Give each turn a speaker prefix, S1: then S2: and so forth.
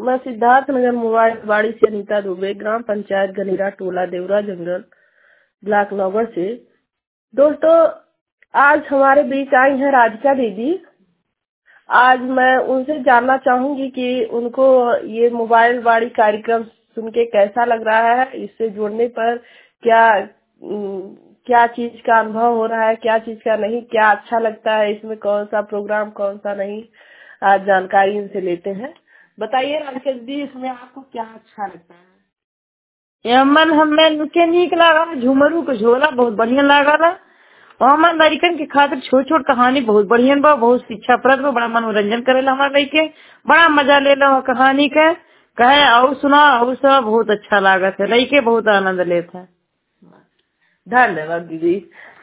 S1: मैं सिद्धार्थ नगर मोबाइल बाड़ी से अनीता दुबे, ग्राम पंचायत गनीरा, टोला देवरा जंगल, ब्लॉक नौगढ़ से। दोस्तों, आज हमारे बीच आई हैं राधिका दीदी। आज मैं उनसे जानना चाहूंगी कि उनको ये मोबाइल बाड़ी कार्यक्रम सुन के कैसा लग रहा है, इससे जुड़ने पर क्या क्या चीज का अनुभव हो रहा है, क्या चीज का नहीं, क्या अच्छा लगता है, इसमें कौन सा प्रोग्राम कौन सा नहीं। आज जानकारी इनसे लेते हैं। बताइए राधिका दीदी, इसमें आपको क्या अच्छा लगता है?
S2: मन हमें नुके नीक लागा, झुमरू के झोला बहुत बढ़िया लागा। हमारे लड़कन के खातिर छोट छोट कहानी बहुत बढ़िया बा, बहुत शिक्षाप्रद बा, बड़ा मनोरंजन करेला हमारे लड़के, बड़ा मजा लेला कहानी के। कहे और सुना और सब बहुत अच्छा लागत है, लड़के बहुत आनंद लेते हैं।
S1: धन्यवाद दीदी।